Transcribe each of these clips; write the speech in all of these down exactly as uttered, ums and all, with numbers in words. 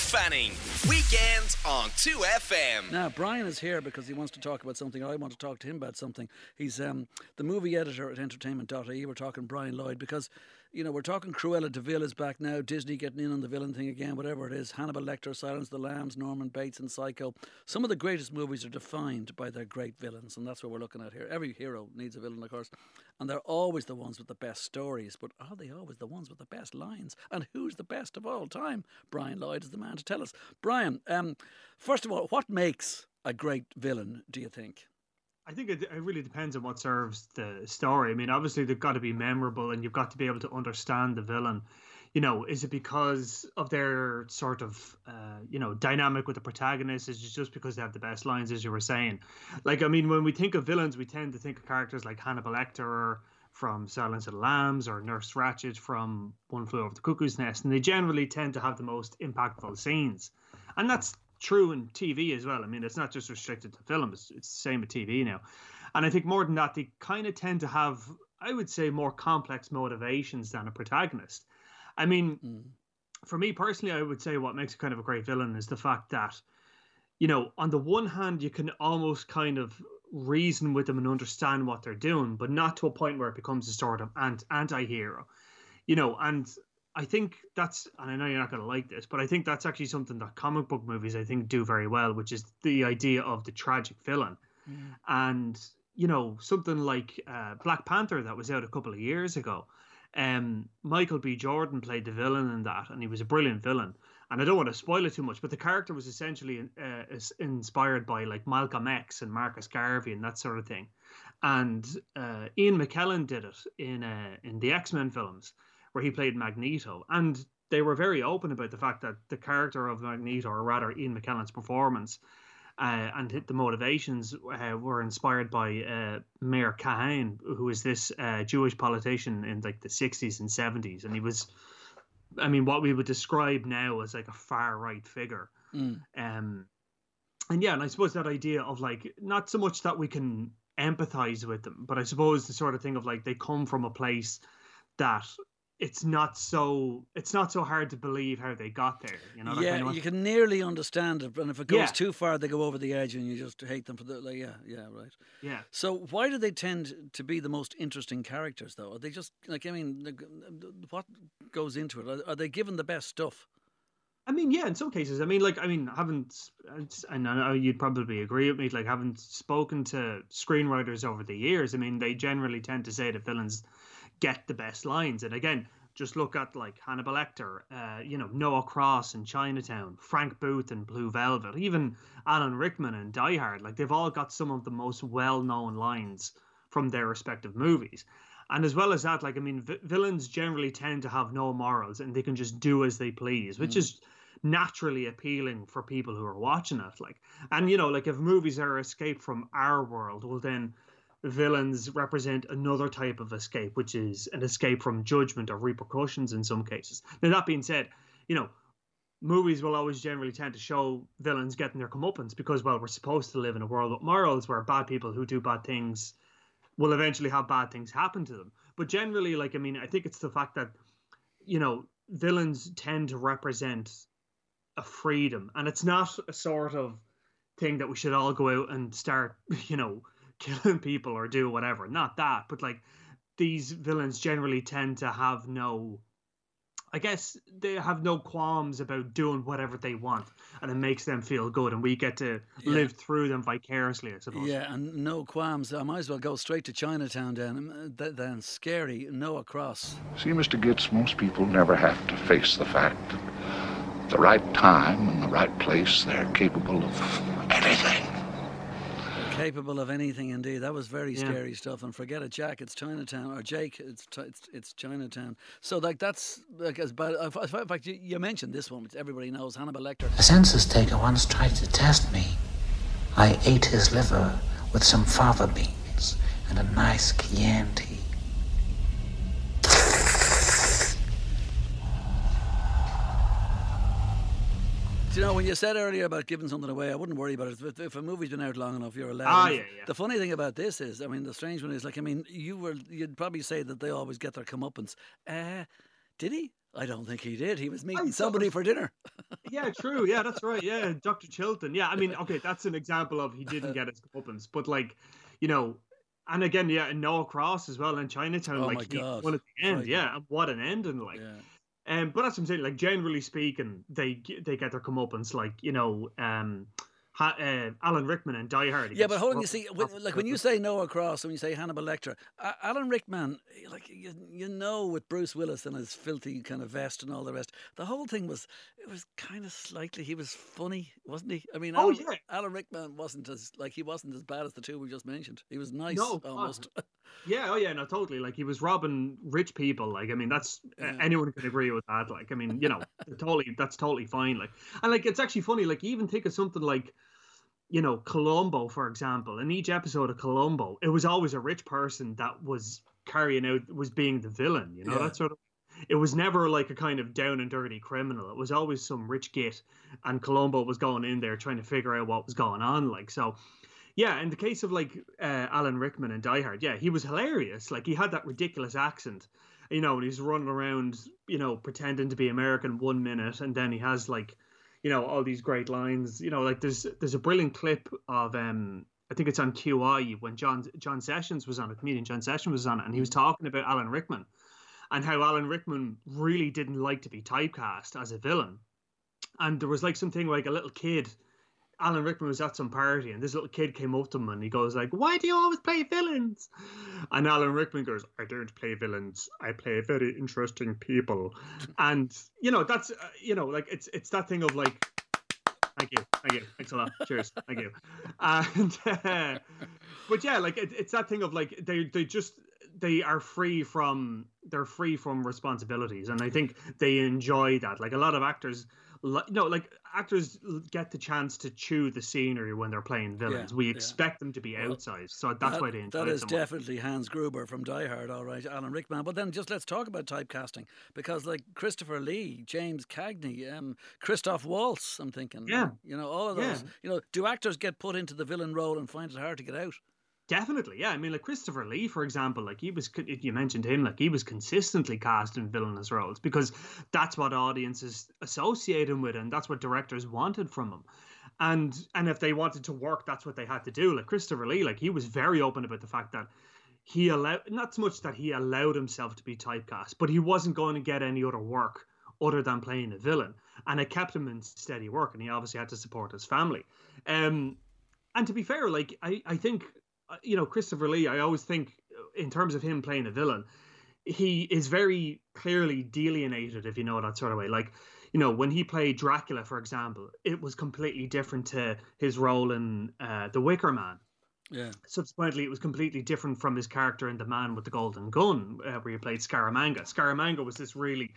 Fanning. Weekends on two F M. Now, Brian is here because he wants to talk about something. I want to talk to him about something. He's um, the movie editor at entertainment dot I E. We're talking Brian Lloyd because, you know, we're talking Cruella de Vil is back now, Disney getting in on the villain thing again, whatever it is. Hannibal Lecter, Silence of the Lambs, Norman Bates and Psycho. Some of the greatest movies are defined by their great villains, and that's what we're looking at here. Every hero needs a villain, of course, and they're always the ones with the best stories, but are they always the ones with the best lines? And who's the best of all time? Brian Lloyd is the man to tell us. Brian, um, first of all, what makes a great villain, do you think? I think it, it really depends on what serves the story. I mean, obviously they've got to be memorable and you've got to be able to understand the villain. You know, is it because of their sort of, uh, you know, dynamic with the protagonist? Is it just because they have the best lines, as you were saying? Like, I mean, when we think of villains, we tend to think of characters like Hannibal Lecter from Silence of the Lambs or Nurse Ratched from One Flew Over the Cuckoo's Nest. And they generally tend to have the most impactful scenes. And that's true in T V as well. I mean, it's not just restricted to film. It's, it's the same with T V now. And I think more than that, they kind of tend to have, I would say, more complex motivations than a protagonist. I mean, mm. for me personally, I would say what makes a kind of a great villain is the fact that, you know, on the one hand, you can almost kind of reason with them and understand what they're doing, but not to a point where it becomes a sort of anti-hero, you know, and I think that's, and I know you're not going to like this, but I think that's actually something that comic book movies, I think, do very well, which is the idea of the tragic villain. Mm. And, you know, something like uh, Black Panther that was out a couple of years ago, um, Michael B. Jordan played the villain in that, and he was a brilliant villain. And I don't want to spoil it too much, but the character was essentially uh, inspired by like Malcolm X and Marcus Garvey and that sort of thing. And uh, Ian McKellen did it in uh, in the X-Men films, where he played Magneto. And they were very open about the fact that the character of Magneto, or rather Ian McKellen's performance, uh, and the motivations uh, were inspired by uh, Meir Kahane, who was this uh, Jewish politician in like the sixties and seventies. And he was, I mean, what we would describe now as like a far-right figure. Mm. Um, and yeah, and I suppose that idea of like, not so much that we can empathize with them, but I suppose the sort of thing of like, they come from a place that it's not so it's not so hard to believe how they got there, you know. Yeah, kind of you can nearly understand it, and if it goes yeah. too far, they go over the edge, and you just hate them for the. Like, yeah, yeah, right. Yeah. So why do they tend to be the most interesting characters, though? Are they just like I mean, what goes into it? Are, are they given the best stuff? I mean, yeah, in some cases. I mean, like, I mean, haven't, and I know you'd probably agree with me, like, having spoken to screenwriters over the years, I mean, they generally tend to say that villains get the best lines. And again, just look at like Hannibal Lecter, uh, you know, Noah Cross in Chinatown, Frank Booth in Blue Velvet, even Alan Rickman in Die Hard. Like, they've all got some of the most well-known lines from their respective movies. And as well as that, like, I mean, v- villains generally tend to have no morals and they can just do as they please, which mm. is naturally appealing for people who are watching it. Like, and, you know, like, if movies are escape from our world, well, then villains represent another type of escape, which is an escape from judgment or repercussions in some cases. Now, that being said, you know, movies will always generally tend to show villains getting their comeuppance because, well, we're supposed to live in a world with morals where bad people who do bad things will eventually have bad things happen to them. But generally, like, I mean, I think it's the fact that, you know, villains tend to represent a freedom, and it's not a sort of thing that we should all go out and start, you know, killing people or do whatever. Not that, but like, these villains generally tend to have no, I guess they have no qualms about doing whatever they want, and it makes them feel good, and we get to yeah. live through them vicariously, I suppose. Yeah, and no qualms. I might as well go straight to Chinatown then. Then scary Noah Cross. See, Mister Gitz, most people never have to face the fact that at the right time and the right place, they're capable of anything. Capable of anything, indeed. That was very yeah. scary stuff. And forget it, Jack. It's Chinatown, or Jake. It's it's, it's Chinatown. So like that's like as bad. In fact, you, you mentioned this one, which everybody knows. Hannibal Lecter. A census taker once tried to test me. I ate his liver with some fava beans and a nice Chianti. You know, when you said earlier about giving something away, I wouldn't worry about it. If, if a movie's been out long enough, you're allowed. Ah, yeah, yeah. The funny thing about this is, I mean, the strange one is, like, I mean, you were, you'd probably say that they always get their comeuppance. Uh, did he? I don't think he did. He was I meeting thought- somebody for dinner. Yeah, true. Yeah, that's right. Yeah, Doctor Chilton. Yeah, I mean, okay, that's an example of he didn't get his comeuppance, but like, you know, and again, yeah, and Noah Cross as well in Chinatown. Oh like my he God. won at the end. Frightening. Yeah, and what an ending! Like, Yeah. um, but that's what I'm saying. Like, generally speaking, they g- they get their comeuppance. Like, you know, um, ha- uh, Alan Rickman and Die Hard. he Yeah, gets but hold on. You rough- see, when, rough- like when you say Noah Cross and when you say Hannibal Lecter, uh, Alan Rickman, like you, you know, with Bruce Willis and his filthy kind of vest and all the rest, the whole thing was it was kind of slightly. He was funny, wasn't he? I mean, Oh, Alan, yeah. Alan Rickman wasn't as like he wasn't as bad as the two we just mentioned. He was nice No, God. almost. Yeah, oh yeah, no, totally. Like he was robbing rich people. Like I mean, that's uh, Yeah. anyone can agree with that. Like I mean, you know, totally, that's totally fine. Like and like it's actually funny. Like even think of something like, you know, Columbo, for example. In each episode of Columbo, it was always a rich person that was carrying out, was being the villain. You know, Yeah. that sort of. It was never like a kind of down and dirty criminal. It was always some rich git, and Columbo was going in there trying to figure out what was going on. Like so. Yeah, in the case of like uh, Alan Rickman and Die Hard, yeah, he was hilarious. Like he had that ridiculous accent, you know, and he's running around, you know, pretending to be American one minute, and then he has like, you know, all these great lines. You know, like there's there's a brilliant clip of um I think it's on Q I when John John Sessions was on it, comedian John Sessions was on it, and he was talking about Alan Rickman and how Alan Rickman really didn't like to be typecast as a villain, and there was like something like a little kid. Alan Rickman was at some party and this little kid came up to him and he goes like, "Why do you always play villains?" And Alan Rickman goes, "I don't play villains. I play very interesting people." And you know, that's uh, you know, like it's it's that thing of like, thank you, thank you, thanks a lot, cheers, thank you. And uh, but yeah, like it, it's that thing of like they they just they are free from they're free from responsibilities, and I think they enjoy that. Like a lot of actors. Like, no, like actors get the chance to chew the scenery when they're playing villains. Yeah, we yeah. expect them to be Well, outsized, so that's That- why they enjoy That it is so much. definitely Hans Gruber from Die Hard, all right, Alan Rickman. But then just let's talk about typecasting because, like Christopher Lee, James Cagney, um, Christoph Waltz, I'm thinking, Yeah. you know, all of Yeah. those. You know, do actors get put into the villain role and find it hard to get out? Definitely, yeah. I mean, like Christopher Lee, for example, like he was, you mentioned him, like he was consistently cast in villainous roles because that's what audiences associate him with, and that's what directors wanted from him. And and if they wanted to work, that's what they had to do. Like Christopher Lee, like he was very open about the fact that he allowed, not so much that he allowed himself to be typecast, but he wasn't going to get any other work other than playing a villain, and it kept him in steady work, and he obviously had to support his family. Um, and to be fair, like I, I think. You know, Christopher Lee, I always think in terms of him playing a villain, he is very clearly delineated, if you know that sort of way. Like, you know, when he played Dracula, for example, it was completely different to his role in uh, The Wicker Man. Yeah. Subsequently, it was completely different from his character in The Man with the Golden Gun, uh, where he played Scaramanga. Scaramanga was this really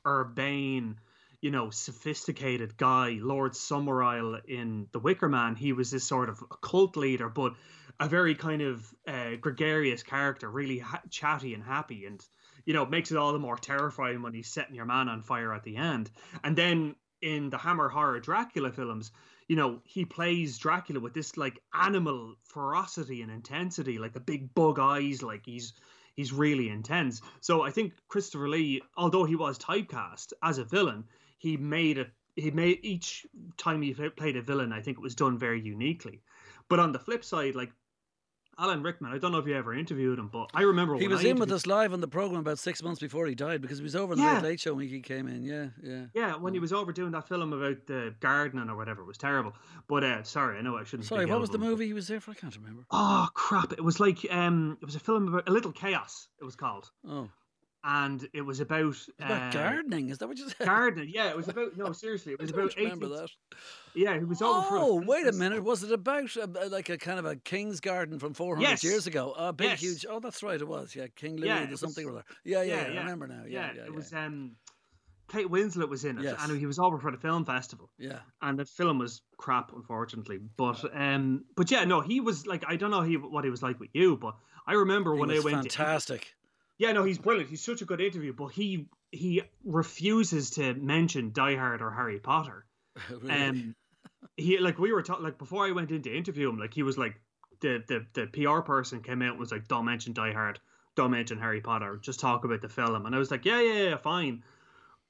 urbane, you know, sophisticated guy. Lord Summerisle in The Wicker Man, he was this sort of cult leader, but a very kind of uh, gregarious character, really ha- chatty and happy, and you know, makes it all the more terrifying when he's setting your man on fire at the end. And then in the Hammer horror Dracula films, you know, he plays Dracula with this like animal ferocity and intensity, like the big bug eyes, like he's he's really intense. So I think Christopher Lee, although he was typecast as a villain, he made it. He made each time he played a villain, I think it was done very uniquely. But on the flip side, like Alan Rickman, I don't know if you ever interviewed him, but I remember He when was I in with interviewed- us live on the program about six months before he died because he was over on the Yeah. Late Late Show when he came in. Yeah, yeah. Yeah, when he was over doing that film about the gardening or whatever, it was terrible. But uh, sorry, I know I shouldn't. Sorry, speak what ill was of the him, movie he was there for? I can't remember. but- Oh crap! It was like um, it was a film about a little chaos. It was called, Oh, and it was about it's about uh, gardening. Is that what you said? gardening. Yeah, it was about no, seriously, it was I don't about remember eighteen that. Yeah, he was over for. Oh, a- wait a minute. Was it about uh, like a kind of a king's garden from four hundred Yes. years ago? A big, Yes. huge. Oh, that's right. It was. Yeah, King Louis Yeah, or it something was- or other. Yeah, yeah, yeah, yeah, I yeah. remember now. Yeah, yeah, yeah. it was um, Kate Winslet was in it, Yes. and he was over for the film festival. yeah. And the film was crap, unfortunately. But um, but yeah, no, he was like, I don't know he, what he was like with you, but I remember He when was I went. fantastic. To, yeah, no, he's brilliant. He's such a good interview, but he he refuses to mention Die Hard or Harry Potter. Really. Um, he like we were talking like before I went in to interview him, like he was like the the the P R person came out and was like, don't mention Die Hard, don't mention Harry Potter, just talk about the film. And I was like, yeah, yeah, yeah, fine.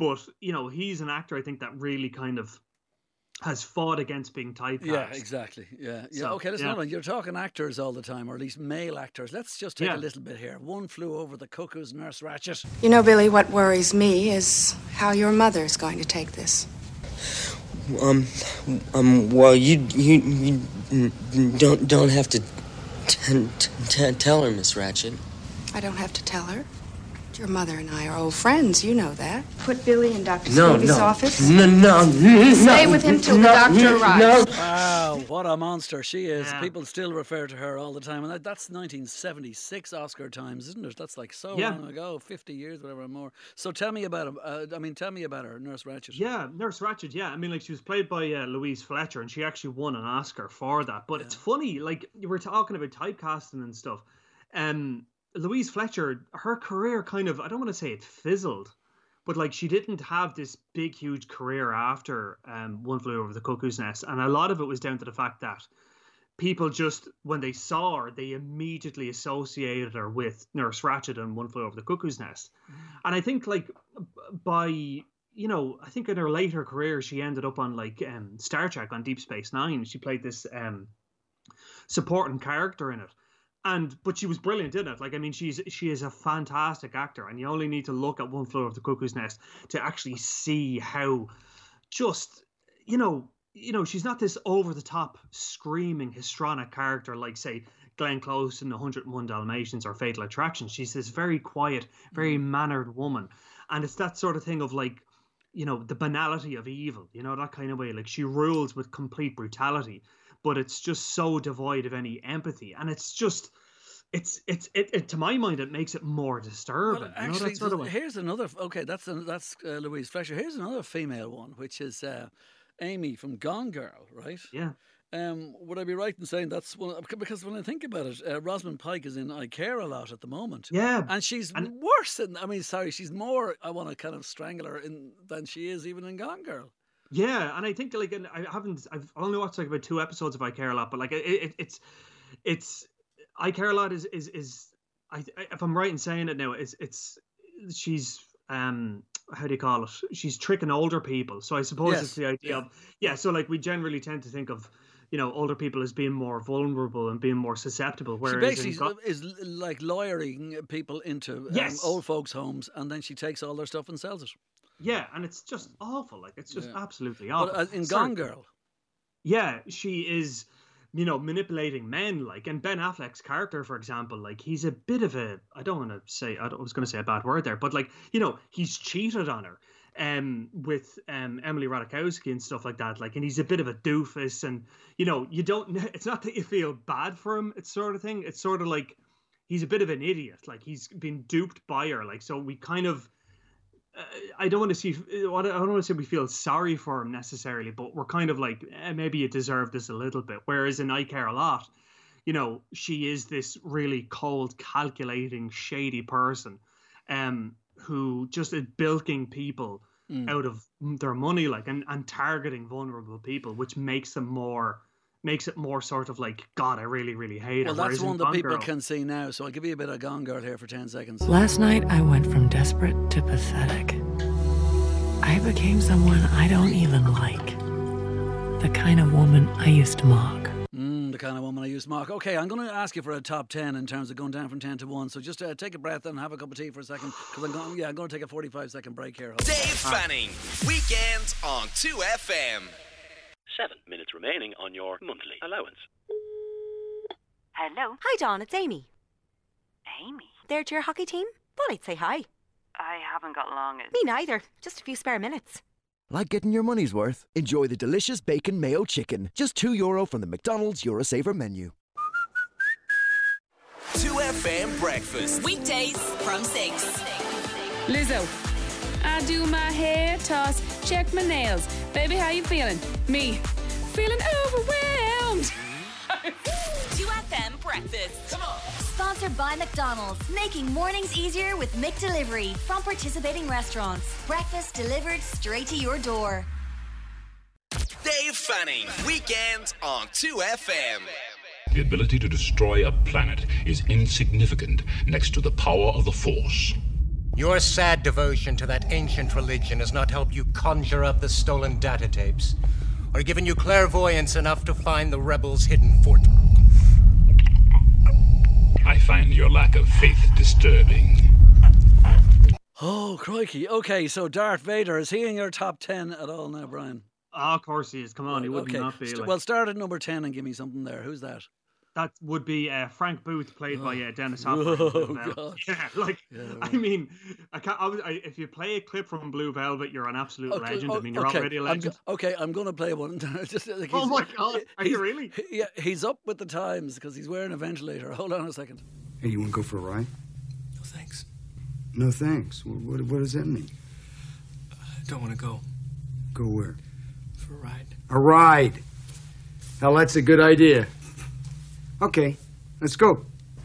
But, you know, he's an actor, I think, that really kind of has fought against being typecast. Yeah, exactly. Yeah, yeah. So, okay, listen, yeah. hold on. You're talking actors all the time, or at least male actors. Let's just take Yeah. a little bit here. One Flew Over the Cuckoo's Nurse Ratched. You know, Billy, what worries me is how your mother's going to take this. Um, um. Well, you you, you don't don't have to t- t- t- tell her, Miss Ratched. I don't have to tell her. Your mother and I are old friends, you know that. Put Billy in Doctor No, Stevie's no, office. no, no, no. Stay with him till the doctor arrives. No. Wow, what a monster she is. Yeah. People still refer to her all the time. And that, that's nineteen seventy-six Oscar times, isn't it? That's like so Yeah. long ago, fifty years, whatever, and more. So tell me about him. Uh, I mean, tell me about her, Nurse Ratched. Yeah, Nurse Ratched, yeah. I mean, like, she was played by uh, Louise Fletcher, and she actually won an Oscar for that. But it's funny, like, you were talking about typecasting and stuff. Um, Louise Fletcher, her career kind of, I don't want to say it fizzled, but, like, she didn't have this big, huge career after um, One Flew Over the Cuckoo's Nest. And a lot of it was down to the fact that people just, when they saw her, they immediately associated her with Nurse Ratched and One Flew Over the Cuckoo's Nest. And I think, like, by, you know, I think in her later career, she ended up on, like, um, Star Trek on Deep Space Nine. She played this um, supporting character in it. And, but she was brilliant in it. Like, I mean, she's she is a fantastic actor. And you only need to look at One Flew Over the Cuckoo's Nest to actually see how just, you know, you know, she's not this over-the-top, screaming, histrionic character like, say, Glenn Close in one hundred and one Dalmatians or Fatal Attraction. She's this very quiet, very mannered woman. And it's that sort of thing of, like, you know, the banality of evil, you know, that kind of way. Like, she rules with complete brutality, but it's just so devoid of any empathy. And it's just, it's, it's, it, it to my mind, it makes it more disturbing. Well, you know, actually, that sort of way. here's another. Okay, that's a, that's uh, Louise Fletcher. Here's another female one, which is uh, Amy from Gone Girl, right? Yeah. Um, would I be right in saying that's one? Because when I think about it, uh, Rosamund Pike is in I Care a Lot at the moment. Yeah, and she's and- worse than. I mean, sorry, she's more. I want to kind of strangle her in than she is even in Gone Girl. Yeah, and I think, like, and I haven't, I've only watched like about two episodes of I Care a Lot, but like it, it it's, it's, I Care a Lot is is is, I if I'm right in saying it now, it's it's she's um how do you call it? She's tricking older people. So I suppose Yes, it's the idea yeah. of yeah. So like we generally tend to think of, you know, older people as being more vulnerable and being more susceptible. She Whereas basically in Go- is l- like lawyering people into um, Yes. old folks' homes, and then she takes all their stuff and sells it. yeah, and it's just awful. Like it's just Yeah. absolutely awful. But uh, in Sorry. Gone Girl, Yeah, she is, you know, manipulating men. Like, and Ben Affleck's character, for example, like he's a bit of a, I don't want to say, I, don't, I was going to say a bad word there, but like, you know, he's cheated on her um, with um, Emily Ratajkowski and stuff like that. Like, and he's a bit of a doofus, and, you know, you don't, it's not that you feel bad for him, it's sort of thing. It's sort of like, he's a bit of an idiot. Like, he's been duped by her. Like, so we kind of, Uh, I don't want to see. I don't want to say we feel sorry for him necessarily, but we're kind of like, eh, maybe you deserve this a little bit. Whereas in I Care a Lot, you know, she is this really cold, calculating, shady person, um, who just is bilking people Mm. out of their money, like, and, and targeting vulnerable people, which makes them more, makes it more sort of like, God, I really, really hate well, her. that's Whereas in one that Gone people Girl- can see now. So I'll give you a bit of Gone Girl here for ten seconds. Last night I went from desperate to pathetic. I became someone I don't even like. The kind of woman I used to mock. Mm, the kind of woman I used to mock. Okay, I'm going to ask you for a top ten in terms of going down from ten to one. So just uh, take a breath and have a cup of tea for a second, because I'm going. Yeah, I'm going to take a forty-five second break here. Dave Fanning, weekends on two F M. Seven minutes remaining on your monthly allowance. Hello. Hi, Dawn, it's Amy. Amy? There to your hockey team? Thought I'd say hi. I haven't got long. Me neither. Just a few spare minutes. Like getting your money's worth? Enjoy the delicious bacon mayo chicken. Just two euro from the McDonald's Eurosaver menu. two F M breakfast. Weekdays from six. Lizzo. I do my hair toss, check my nails. Baby, how you feeling? Me. Feeling overwhelmed. two F M breakfast. Come on. Sponsored by McDonald's, making mornings easier with McDelivery from participating restaurants. Breakfast delivered straight to your door. Dave Fanning, weekends on two F M. The ability to destroy a planet is insignificant next to the power of the Force. Your sad devotion to that ancient religion has not helped you conjure up the stolen data tapes, or given you clairvoyance enough to find the rebels' hidden fort. I find your lack of faith disturbing. Oh, crikey. Okay, so Darth Vader, is he in your top ten at all now, Brian? Oh, of course he is. Come on, he wouldn't okay. not be. Like... Well, start at number ten and give me something there. Who's that? That would be uh, Frank Booth, played oh. by uh, Dennis Hopper. Oh, God. Yeah, like, yeah, right. I mean, I can't, I, I, if you play a clip from Blue Velvet, you're an absolute okay, legend. Oh, I mean, you're okay. already a legend. I'm, okay, I'm going to play one. Just, like, oh, my God. Are you really? He, yeah, he's up with the times because he's wearing a ventilator. Hold on a second. Hey, you want to go for a ride? No, thanks. No, thanks. What, what, what does that mean? I don't want to go. Go where? For a ride. A ride. Hell, that's a good idea. Okay, let's go.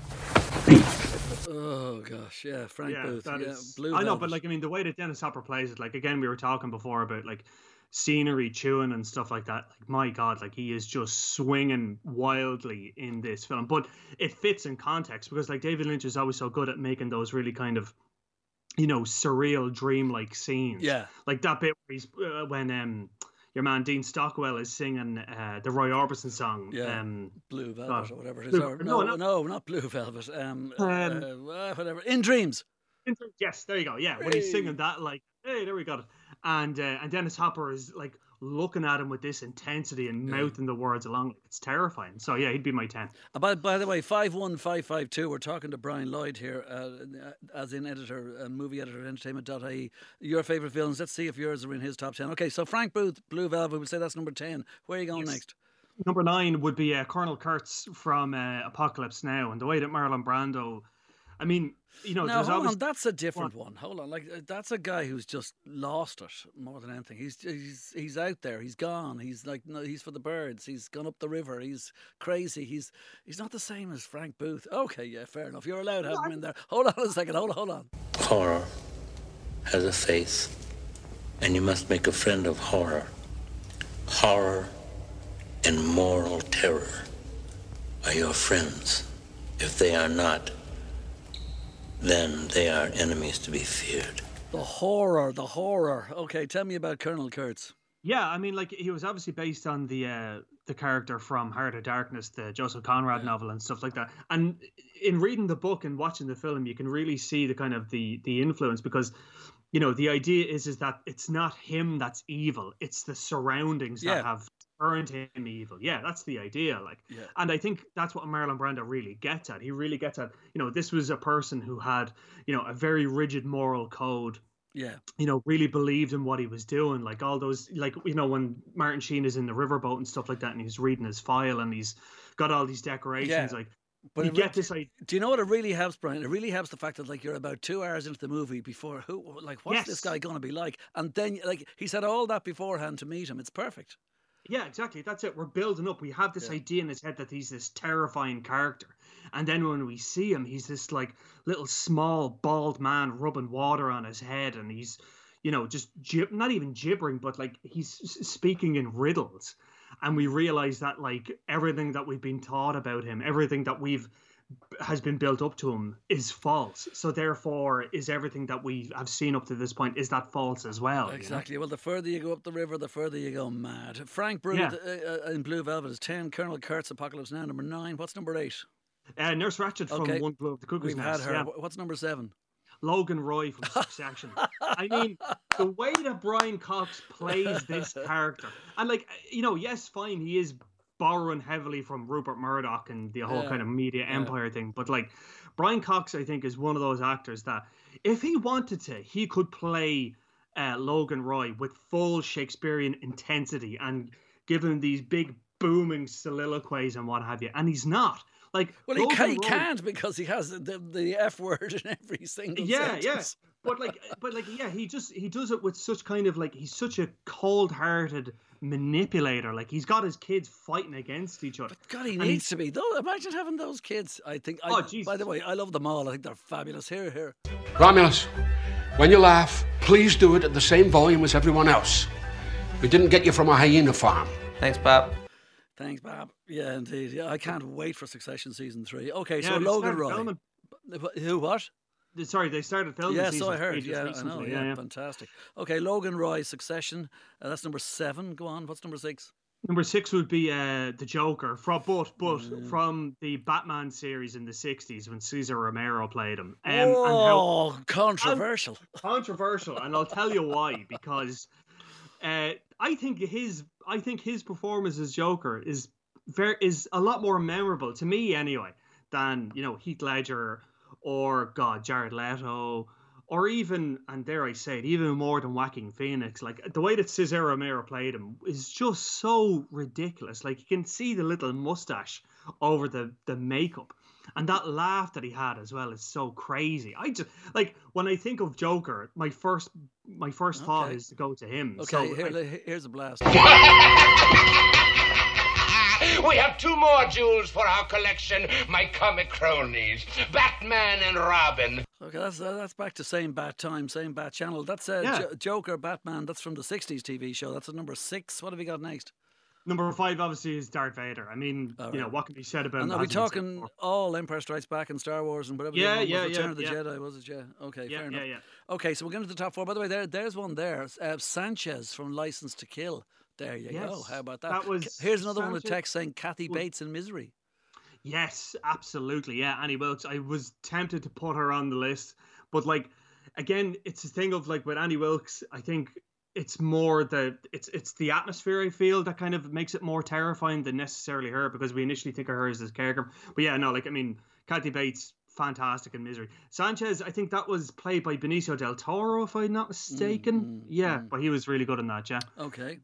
Oh gosh, yeah, Frank yeah, Booth. That yeah, is, Blue I know, Velvet. but like, I mean, the way that Dennis Hopper plays it, like, again, we were talking before about like scenery, chewing, and stuff like that. Like, my God, like he is just swinging wildly in this film, but it fits in context because like David Lynch is always so good at making those really kind of, you know, surreal, dreamlike scenes. Yeah, like that bit where he's uh, when um. your man Dean Stockwell is singing uh, the Roy Orbison song. Yeah, um, Blue Velvet or whatever it is. Blue, or, no, no, no, no, not Blue Velvet. Um, um uh, whatever. In Dreams. In Dreams. Yes, there you go. Yeah, when he's singing that, like, hey, there we got it. And uh, and Dennis Hopper is like looking at him with this intensity and yeah. mouthing the words along. It's terrifying. So yeah, he'd be my ten. Uh, by by the way, five one five five two. We're talking to Brian Lloyd here, uh, as in editor and movie editor at entertainment dot I E. Your favourite films. Let's see if yours are in his top ten. Okay, so Frank Booth, Blue Velvet. We'll say that's number ten. Where are you going yes. next? Number nine would be uh, Colonel Kurtz from uh, Apocalypse Now, and the way that Marlon Brando. I mean, you know, now, there's hold always... on, that's a different one. Hold on, like that's a guy who's just lost it more than anything. He's he's he's out there. He's gone. He's like no, he's for the birds. He's gone up the river. He's crazy. He's he's not the same as Frank Booth. Okay, yeah, fair enough. You're allowed to have him in there. Hold on a second. Hold on, hold on. Horror has a face, and you must make a friend of horror. Horror and moral terror are your friends. If they are not, then they are enemies to be feared. The horror, the horror. Okay, tell me about Colonel Kurtz. Yeah, I mean, like, he was obviously based on the uh, the character from Heart of Darkness, the Joseph Conrad yeah. novel and stuff like that. And in reading the book and watching the film, you can really see the kind of the the influence because, you know, the idea is is that it's not him that's evil; it's the surroundings yeah. that have turned him evil. Yeah, that's the idea. Like, yeah. and I think that's what Marlon Brando really gets at. He really gets at, you know, this was a person who had, you know, a very rigid moral code. Yeah. You know, really believed in what he was doing. Like all those, like, you know, when Martin Sheen is in the riverboat and stuff like that, and he's reading his file and he's got all these decorations, yeah. like, but you get this idea. Do you know what it really helps, Brian? It really helps the fact that, like, you're about two hours into the movie before, who, like, what's yes. this guy going to be like? And then, like, he said all that beforehand to meet him. It's perfect. Yeah, exactly. That's it. We're building up. We have this yeah. idea in his head that he's this terrifying character. And then when we see him, he's this, like, little small, bald man rubbing water on his head. And he's, you know, just gib- not even gibbering, but, like, he's speaking in riddles. And we realize that, like, everything that we've been taught about him, everything that we've has been built up to him is false. So therefore, is everything that we have seen up to this point, is that false as well? Exactly. You know? Well, the further you go up the river, the further you go mad. Frank Booth yeah. uh, in Blue Velvet is ten. Colonel Kurtz, Apocalypse Now, number nine. What's number eight? Uh, Nurse Ratched from okay. One Blow of the Cuckoo's We've Nest. had her. Yeah. What's number seven? Logan Roy from Succession. I mean, the way that Brian Cox plays this character, and, like, you know, yes, fine, he is borrowing heavily from Rupert Murdoch and the whole yeah. kind of media yeah. empire thing, but, like, Brian Cox, I think, is one of those actors that if he wanted to, he could play uh, Logan Roy with full Shakespearean intensity and give him these big booming soliloquies and what have you, and he's not. Like, well, he, can, he Roy, can't because he has the, the F word in every single yeah, sentence. Yeah, but like, but like, yeah, he just he does it with such kind of, like, he's such a cold-hearted manipulator. Like, he's got his kids fighting against each other. But God, he and needs to be. Though, imagine having those kids. I think. Oh, I, by the way, I love them all. I think they're fabulous. Here, here. Romulus, when you laugh, please do it at the same volume as everyone else. We didn't get you from a hyena farm. Thanks, Bob. Thanks, Bob. Yeah, indeed. Yeah, I can't wait for Succession season three. Okay, yeah, so Logan Roy. Filming. Who? What? Sorry, they started filming. Yeah, season so I heard. three just Yeah, recently. I know. Yeah, Yeah, yeah. fantastic. Okay, Logan Roy, Succession. Uh, that's number seven. Go on. What's number six? Number six would be uh, the Joker, from but but from the Batman series in the sixties when Cesar Romero played him. Um, and oh, how, controversial. and controversial, and I'll tell you why. Because uh, I think his I think his performance as Joker is very is a lot more memorable to me anyway than you know Heath Ledger or God Jared Leto. Or even, and dare I say it, even more than Joaquin Phoenix. Like, the way that Cesar Romero played him is just so ridiculous. Like, you can see the little mustache over the, the makeup. And that laugh that he had as well is so crazy. I just, like, when I think of Joker, my first my first Okay. thought is to go to him. Okay, so, here, I- here's a blast. We have two more jewels for our collection, my comic cronies, Batman and Robin. Okay, that's uh, that's back to same bat time, same bat channel. That's uh, Yeah. Jo- Joker, Batman. That's from the sixties T V show. That's at number six. What have we got next? Number five, obviously, is Darth Vader. I mean, All you know, right. what can be said about And him? are we that hasn't been said talking before? all Empire Strikes Back and Star Wars and whatever? the Yeah, other one was, yeah, Return yeah, of the yeah. Jedi, was it? Yeah. Okay, Yeah, fair yeah, enough. yeah. Okay, so we're getting to the top four. By the way, there, there's one there. Uh, Sanchez from License to Kill. There you go. Yes, How about that? that was Here's another one with Sanchez- text saying Kathy Bates in Misery. Yes, absolutely. Yeah, Annie Wilkes. I was tempted to put her on the list, but like, again, it's a thing of like with Annie Wilkes. I think it's more the it's it's the atmosphere I feel that kind of makes it more terrifying than necessarily her, because we initially think of her as this character. But yeah, no, like I mean, Kathy Bates, fantastic in Misery. Sanchez, I think that was played by Benicio del Toro, if I'm not mistaken. yeah, but he was really good in that. Yeah. Okay.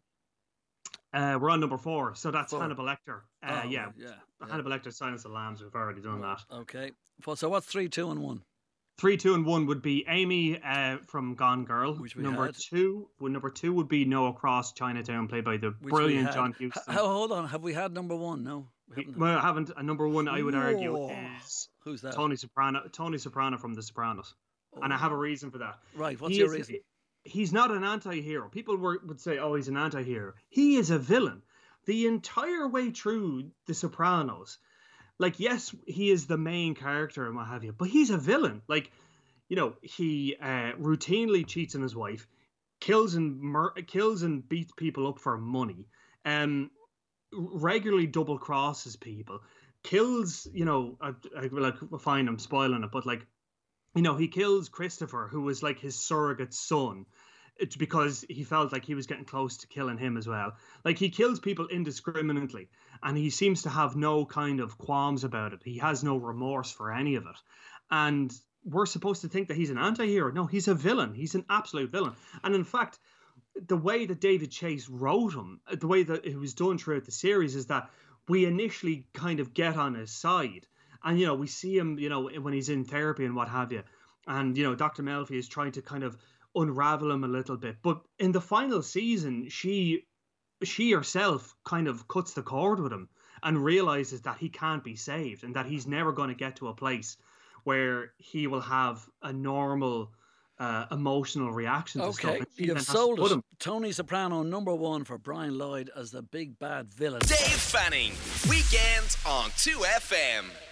Uh, we're on number four, so that's Four. Hannibal Lecter. Uh, Oh, yeah, right, yeah, yeah. Hannibal Lecter, Silence of the Lambs. We've already done that. Okay. Well, so what's three, two, and one? Three, two, and one would be Amy uh, from Gone Girl. Which we number had. two, well, number two would be Noah Cross, Chinatown, played by the Which we brilliant had. John H- Huston. h- hold on. Have we had number one? No. We haven't. Well, I haven't. A number one, I would argue, Whoa. is Who's that? Tony Soprano. Tony Soprano from The Sopranos, and I have a reason for that. Right. What's He your is- reason? He's not an anti-hero. People were, would say, "Oh, he's an anti-hero." He is a villain. The entire way through The Sopranos, like, yes, he is the main character and what have you, but he's a villain. Like, you know, he uh, routinely cheats on his wife, kills and mur- kills and beats people up for money, um, regularly double crosses people, kills. You know, I, I, like, fine, I'm spoiling it, but like, you know, he kills Christopher, who was like his surrogate son. It's because he felt like he was getting close to killing him as well. Like, he kills people indiscriminately, and he seems to have no kind of qualms about it. He has no remorse for any of it. And we're supposed to think that he's an anti-hero. No, he's a villain. He's an absolute villain. And in fact, the way that David Chase wrote him, the way that it was done throughout the series, is that we initially kind of get on his side. And, you know, we see him, you know, when he's in therapy and what have you. And, you know, Doctor Melfi is trying to kind of unravel him a little bit, but in the final season she she herself kind of cuts the cord with him and realizes that he can't be saved and that he's never going to get to a place where he will have a normal uh, emotional reaction to stuff. Okay, And she then you've has to sold put us. him- Tony Soprano, number one for Brian Lloyd as the big bad villain. Dave Fanning, weekends on two F M.